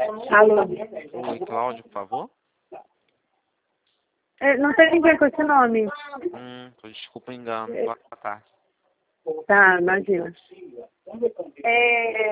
Alô? Oi, Cláudio, por favor. Não tem ninguém com esse nome. Desculpa o engano. Boa tarde. Tá, imagina.